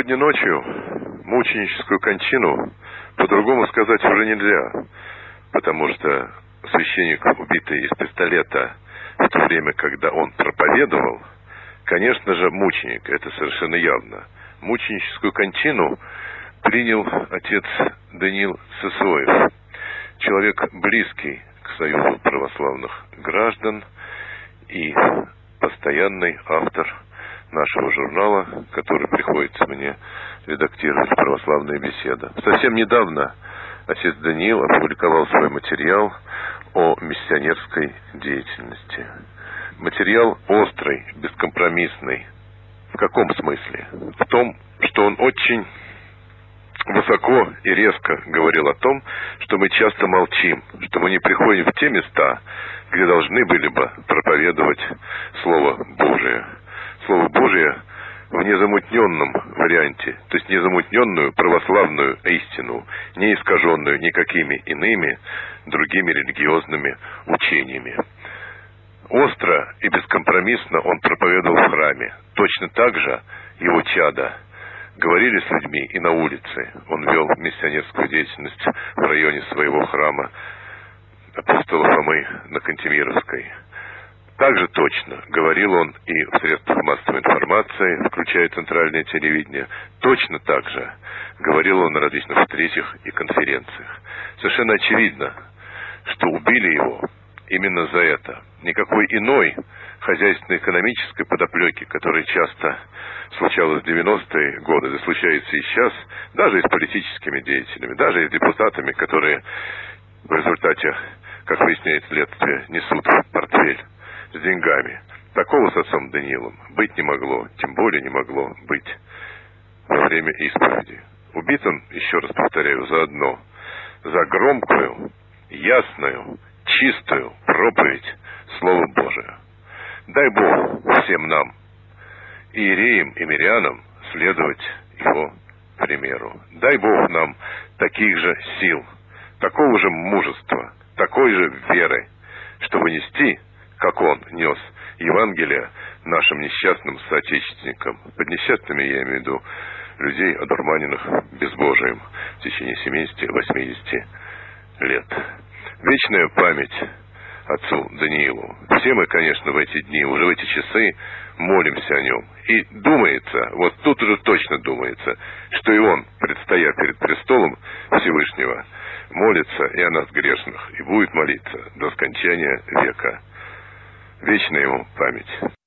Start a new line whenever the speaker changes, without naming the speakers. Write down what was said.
Сегодня ночью мученическую кончину по-другому сказать уже нельзя, потому что священник, убитый из пистолета в то время, когда он проповедовал, конечно же, мученик, это совершенно явно. Мученическую кончину принял отец Даниил Сысоев, человек близкий к Союзу православных граждан и постоянный автор нашего журнала, который приходится мне редактировать «Православная беседа». Совсем недавно отец Даниил опубликовал свой материал о миссионерской деятельности. Материал острый, бескомпромиссный. В каком смысле? В том, что он очень высоко и резко говорил о том, что мы часто молчим, что мы не приходим в те места, где должны были бы проповедовать Слово Божие. Слово Божие в незамутненном варианте, то есть незамутненную православную истину, не искаженную никакими иными другими религиозными учениями. Остро и бескомпромиссно он проповедовал в храме. Точно так же его чада говорили с людьми и на улице. Он вел миссионерскую деятельность в районе своего храма апостола Фомы на Кантемировской. Также точно говорил он и в средствах массовой информации, включая центральное телевидение. Точно так же говорил он на различных встречах и конференциях. Совершенно очевидно, что убили его именно за это. Никакой иной хозяйственно-экономической подоплеки, которая часто случалась в 90-е годы, да случается и сейчас, даже и с политическими деятелями, даже и с депутатами, которые в результате, как выясняет следствие, несут портфель с деньгами. Такого с отцом Даниилом быть не могло, тем более не могло быть во время исповеди. Убит он, еще раз повторяю, заодно за громкую, ясную, чистую проповедь Слова Божия. Дай Бог всем нам, иереям и мирянам, следовать его примеру. Дай Бог нам таких же сил, такого же мужества, такой же веры, чтобы нести, как он нес Евангелие нашим несчастным соотечественникам. Под несчастными я имею в виду людей, одурманенных безбожием в течение 70-80 лет. Вечная память отцу Даниилу. Все мы, конечно, в эти дни, уже в эти часы молимся о нем. И думается, вот тут уже точно думается, что и он, предстоя перед престолом Всевышнего, молится и о нас грешных, и будет молиться до скончания века. Вечная ему память.